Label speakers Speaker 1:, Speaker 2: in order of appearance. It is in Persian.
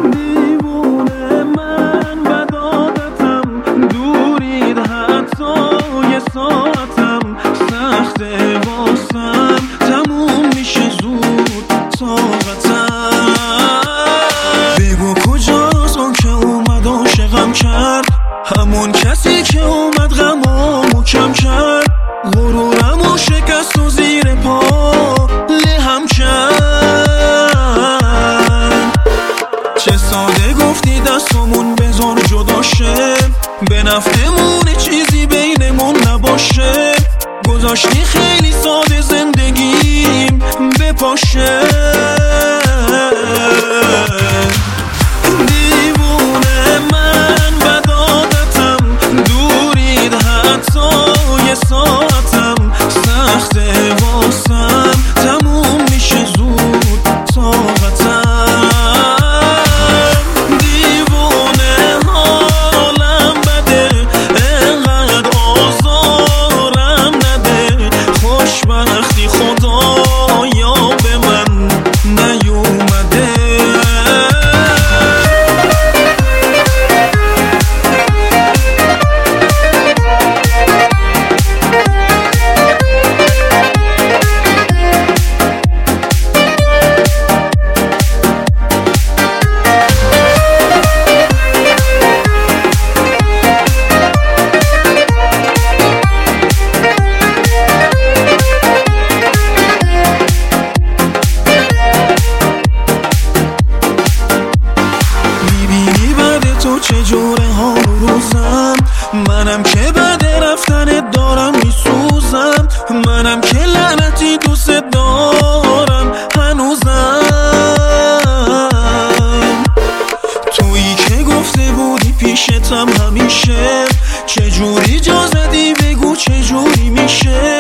Speaker 1: دیوونه من بد عادتم، دورید حتی یه ساعتم، سخته واسم تموم میشه زود طاقتم. بگو کجاست اون که اومد عاشقم کرد، همون کسی که اومد غمامو کم کرد، غرورمو شکست و زیر پا لهم کرد. چه ساده گفتی دستمون بذار جدا شه، به نفعمون چیزی بینمون نباشه، گذاشتی خیلی ساده زندگیم بپاشه. دیوونه من بد عادتم، دورید حتی یه ساعتم، سخته واسم تموم میشه زود طاقتم. دیوونه حالم بده، انقدر آزارم نده، خوشبختی خدایا به من نیومده. چجوره ها رو روزم، منم که بعد رفتنت دارم میسوزم، منم که لعنتی دوست دارم هنوزم. تویی که گفته بودی پیشتم همیشه، چجوری جا زدی بگو چجوری میشه،